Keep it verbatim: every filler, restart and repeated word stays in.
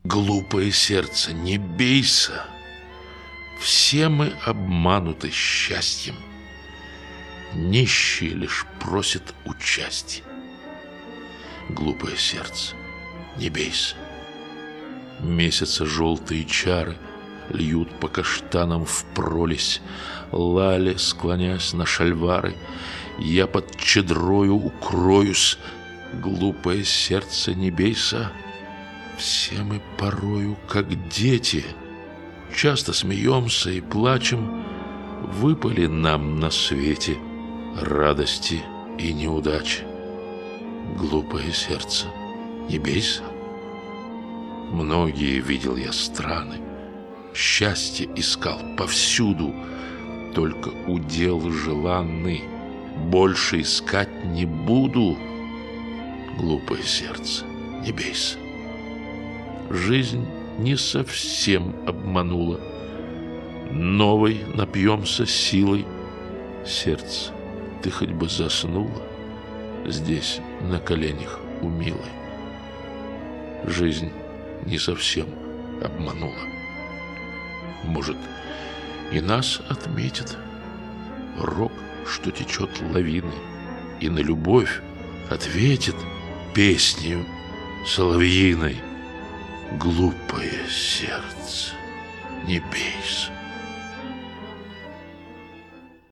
Глупое сердце, не бейся. Все мы обмануты счастьем. Нищие лишь просят участия. Глупое сердце, не бейся. Месяца желтые чары льют по каштанам в пролесь. Лали, склонясь на шальвары, я под чадрою укроюсь. Глупое сердце, не бейся. Все мы порою, как дети, часто смеемся и плачем. Выпали нам на свете радости и неудачи. Глупое сердце, не бейся. Многие видел я страны, счастье искал повсюду, только удел желанный больше искать не буду. Глупое сердце, не бейся. Жизнь не совсем обманула. Новой напьемся силой. Сердце, ты хоть бы заснула здесь на коленях у милой. Жизнь не совсем обманула. Может, и нас отметит рок, что течет лавины, и на любовь ответит песнею соловьиной. Глупое сердце, не бейся.